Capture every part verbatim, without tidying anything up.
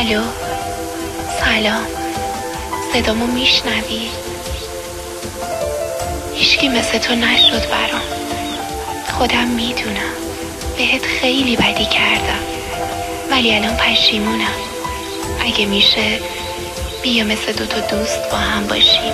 الو، سلام، صدامو میشنوی؟ هیچکی مثل تو نشد برام. خودم میدونم بهت خیلی بدی کردم، ولی الان پشیمونم. اگه میشه بیا مثل دوتا دوست با هم باشیم.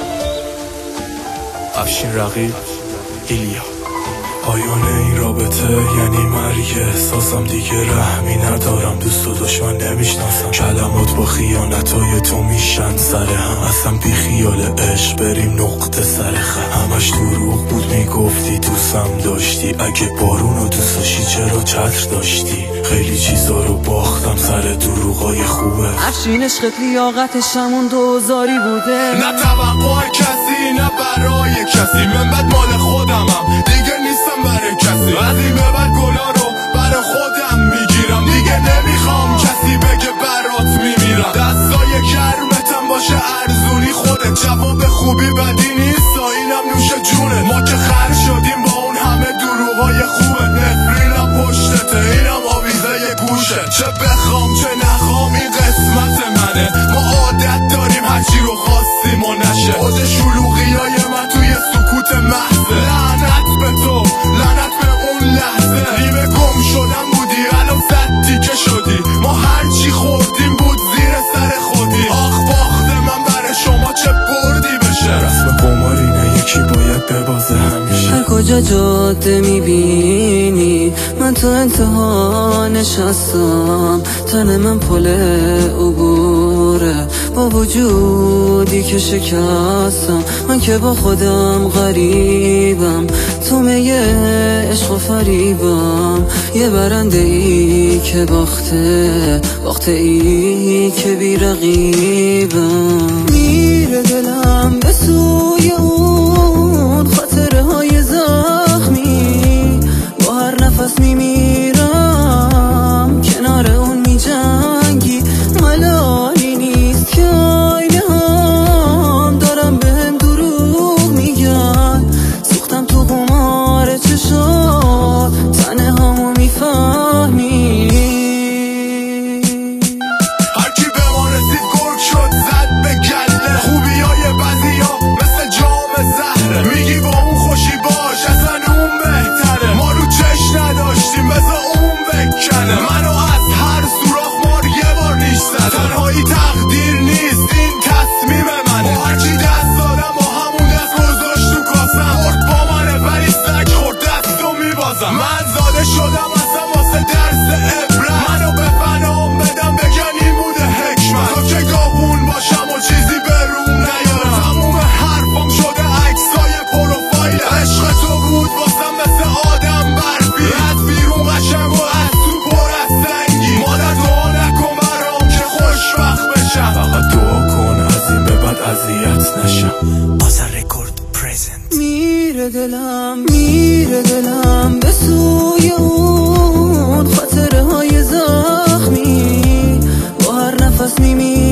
افشین رقیب، ایلیا. پایان این رابطه یعنی مرگ، احساسم دیگه رحمی ندارم. دوست و دشمن نمیشناسم، کلمات با خیانتای تو میشن سر هم. اصلا بی خیال عشق بریم نقطه سر خم. همش دروغ بود میگفتی دوستم داشتی، اگه بارونو دوست داشتی چرا چتر داشتی؟ خیلی چیزا رو باختم سر دروغای خوبه. افشین عشقت لیاقتش همون دوزاری بوده، نه توقع کسی نه برای کسی. من بعد مال خودمم دیگه نیستم برای کسی. از این به بعد گلا رو برای خودم میگیرم، دیگه نمیخوام کسی بگه برات میمیرم. دستای گرمتم باشه ارزونی خودت، جواب خوبی بدی نیست اینم نوش جونه. ما که خر شدیم با اون همه دروغای خوبه، نفرینم پشتته اینم آویزه گوشه. چه بخوام چه نخوام این قسمت منه، ما عادت داریم هرچی رو خواستیم و نشه. اوج شلوغی های من توی سکوت محضه. لعنت به تو، لعنت به اون لحظه. نیمه گم شدن بودی الان صد تیکه شدی. ما هرچی خوردیم بود زیر سر خودی. آخ باخت من برای شما چه بردی بشه. رسم قمار اینه یکی باید ببازه همیشه. هر کجا جاده میبینی من تو انتها نشستم، تن من پل عبوره با وجودی که شکستم. من که با خودم غریبم، تو میگه عشق و فریبم. یه برنده ای که باخته، باخته ای که بی رقیبم. میره دلم به سوی اون خاطره های زخمی، با هر نفس میمیرم کنار اون میجنگی. ملالی نیست که آینه هم دارم بهم دروغ میگن. سوختم تو قمار چشات، تنه همو میفهمی. هرکی به ما رسید گرگ شد زد به گله. خوبی های بعضی ها مثل جام زهره، میگی با اون خوشی باش اصلا اون بهتره. ما رو چش نداشتیم مثل اون بکنه. منو از هر سوراخ مار یه بار ریش زد. تنهایی تقدیر نیست این تصمیم منه. با هرچی دست دادم با همون دست گذاشت تو کاسم. خورد با منه ولی سگ خورد دستو میبازم. من زاده شدم اصلا واسه درس عبرت. منو به فنام بدم بگن این بوده حکمت. تو که گاهون باشم و چیزی به روم نیارم. تموم حرفام شده عکسای پروفایل. عشق تو بود واسم مثل آدم برفی. از بیرون قشنگ و از تو پر از سنگی. مادر دعا نکن برام که خوشبخت بشم، فقط دعا کن از این به بعد اذیت نشم. آذر رکورد پرزنت. میره دلم، میره دلم به سوی اون خاطره های زخمی، با هر نفس میمیرم